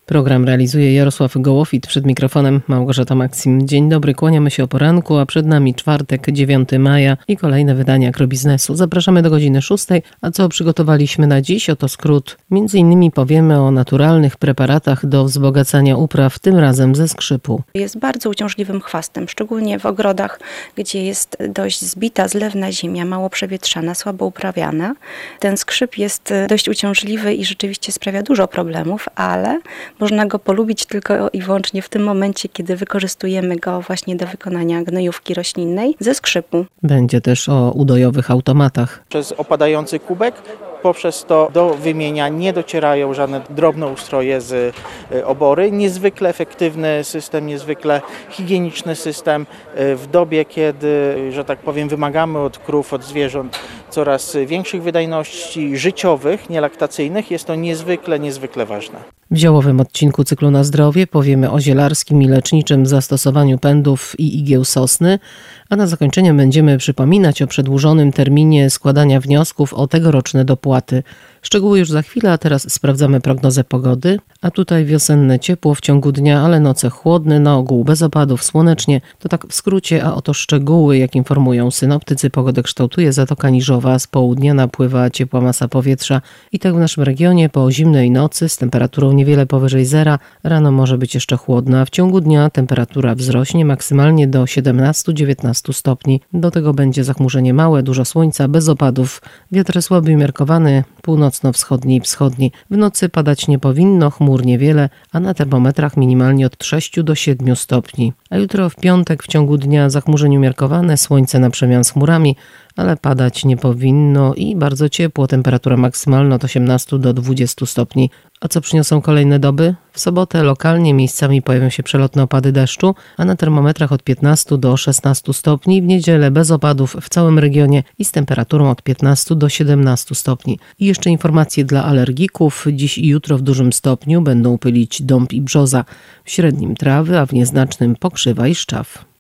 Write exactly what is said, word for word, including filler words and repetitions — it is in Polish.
Program realizuje Jarosław Gołofit, przed mikrofonem Małgorzata Maksim. Dzień dobry, kłaniamy się o poranku, a przed nami czwartek, dziewiątego maja i kolejne wydania Agrobiznesu. Zapraszamy do godziny szóstej, a co przygotowaliśmy na dziś? Oto skrót. Między innymi powiemy o naturalnych preparatach do wzbogacania upraw, tym razem ze skrzypu. Jest bardzo uciążliwym chwastem, szczególnie w ogrodach, gdzie jest dość zbita, zlewna ziemia, mało przewietrzana, słabo uprawiana. Ten skrzyp jest dość uciążliwy i rzeczywiście sprawia dużo problemów, ale można go polubić tylko i wyłącznie w tym momencie, kiedy wykorzystujemy go właśnie do wykonania gnojówki roślinnej ze skrzypu. Będzie też o udojowych automatach. Przez opadający kubek, poprzez to do wymienia nie docierają żadne drobne ustroje z obory. Niezwykle efektywny system, niezwykle higieniczny system w dobie, kiedy, że tak powiem, wymagamy od krów, od zwierząt coraz większych wydajności życiowych, nielaktacyjnych. Jest to niezwykle, niezwykle ważne. W ziołowym odcinku cyklu Na zdrowie powiemy o zielarskim i leczniczym zastosowaniu pędów i igieł sosny, a na zakończenie będziemy przypominać o przedłużonym terminie składania wniosków o tegoroczne dopłaty. Szczegóły już za chwilę, a teraz sprawdzamy prognozę pogody. A tutaj wiosenne ciepło w ciągu dnia, ale noce chłodne, na ogół bez opadów, słonecznie. To tak w skrócie, a oto szczegóły, jak informują synoptycy. Pogodę kształtuje Zatoka Niżowa, z południa napływa ciepła masa powietrza i tak w naszym regionie po zimnej nocy z temperaturą niewiele powyżej zera. Rano może być jeszcze chłodna, w ciągu dnia temperatura wzrośnie maksymalnie do siedemnastu do dziewiętnastu stopni. Do tego będzie zachmurzenie małe, dużo słońca, bez opadów. Wiatr słaby umiarkowany, północno-wschodni i wschodni. W nocy padać nie powinno, chmur niewiele, a na termometrach minimalnie od sześciu do siedmiu stopni. A jutro w piątek w ciągu dnia zachmurzenie umiarkowane, słońce na przemian z chmurami, ale padać nie powinno i bardzo ciepło, temperatura maksymalna od osiemnastu do dwudziestu stopni. A co przyniosą kolejne doby? W sobotę lokalnie miejscami pojawią się przelotne opady deszczu, a na termometrach od piętnastu do szesnastu stopni. W niedzielę bez opadów w całym regionie i z temperaturą od piętnastu do siedemnastu stopni. I jeszcze informacje dla alergików. Dziś i jutro w dużym stopniu będą pylić dąb i brzoza, w średnim trawy, a w nieznacznym pokrzywa i szczaw.